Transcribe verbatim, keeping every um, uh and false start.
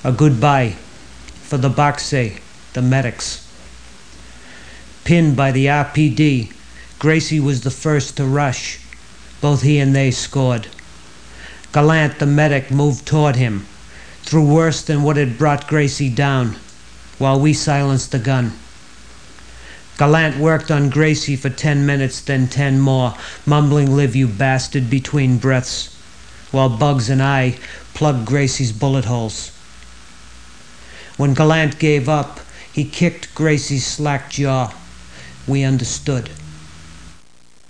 A goodbye for the Boxey, the medics. Pinned by the R P D, Gracie was the first to rush. Both he and they scored. Gallant, the medic, moved toward him, through worse than what had brought Gracie down, while we silenced the gun. Gallant worked on Gracie for ten minutes, then ten more, mumbling "Live, you bastard," between breaths, while Bugs and I plugged Gracie's bullet holes. When Gallant gave up, he kicked Gracie's slack jaw. We understood.